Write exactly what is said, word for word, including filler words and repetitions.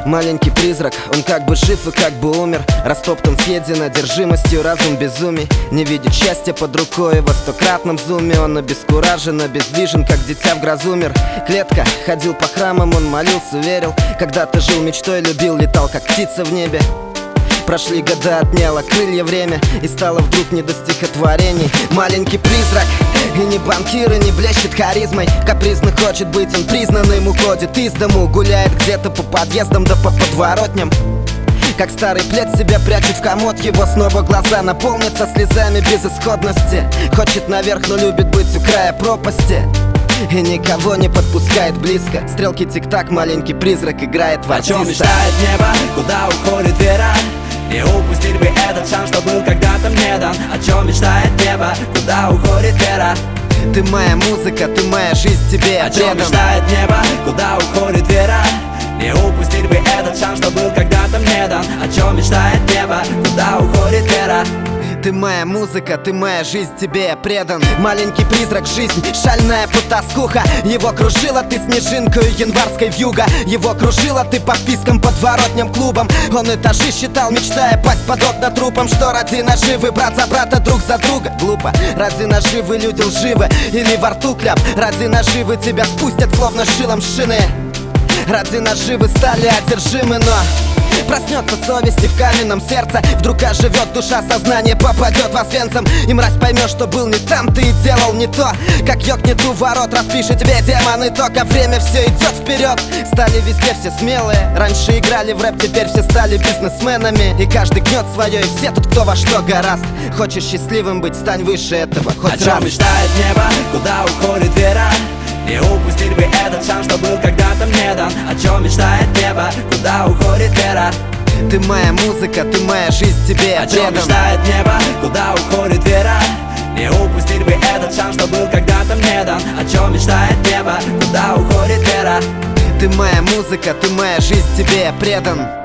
Маленький призрак, он как бы жив и как бы умер. Растоптан, съеден одержимостью, разум безумий. Не видит счастья под рукой во стократном зуме. Он обескуражен, обездвижен, как дитя в грозу мир. Клетка, ходил по храмам, он молился, верил. Когда-то жил мечтой, любил, летал как птица в небе. Прошли года, отняло крылья время, и стало вдруг не до стихотворений. Маленький призрак, и не банкир, и не блещет харизмой. Капризно хочет быть он признанным, уходит из дому. Гуляет где-то по подъездам да по подворотням. Как старый плед себя прячет в комод, его снова глаза наполнятся слезами безысходности. Хочет наверх, но любит быть у края пропасти и никого не подпускает близко. Стрелки тик-так, маленький призрак играет в артиста. О чем мечтает небо, куда уходит вера? Не упустить бы этот шанс, что был когда-то мне дан. О чем мечтает небо, куда уходит вера? Ты моя музыка, ты моя жизнь, тебе я предан. О чем мечтает небо, куда уходит вера? Не упустить бы этот шанс, что был когда-то мне дан. О чем мечтает небо, куда уходит вера? Ты моя музыка, ты моя жизнь, тебе я предан. Маленький призрак, жизнь, шальная потаскуха. Его кружила ты снежинкою январской вьюга. Его кружила ты по впискам, подворотням, клубам. Он этажи считал, мечтая пасть под окна трупом. Что ради наживы, брат за брата, друг за друга. Глупо, ради наживы люди лживы, или во рту кляп. Ради наживы тебя спустят, словно шилом шины. Ради наживы стали одержимы, но проснется совесть и в каменном сердце вдруг оживет душа, сознание попадет в Освенцим. И мразь поймешь, что был не там, ты и делал не то. Как ёкнет у ворот, распишет тебе демоны. Только время все идет вперед. Стали везде все смелые. Раньше играли в рэп, теперь все стали бизнесменами. И каждый гнет свое, и все тут кто во что горазд. Хочешь счастливым быть, стань выше этого хоть раз. О чем мечтает небо, куда уходит вера? Не упустить бы этот шанс, что был когда-то мне дан. О чем мечтает небо, куда уходит вера? Ты моя музыка, ты моя жизнь, тебе я предан. О чем мечтает небо, куда уходит вера? Не упустить бы этот шанс, что был когда-то мне дан. О чем мечтает небо, куда уходит вера? Ты моя музыка, ты моя жизнь, тебе я предан.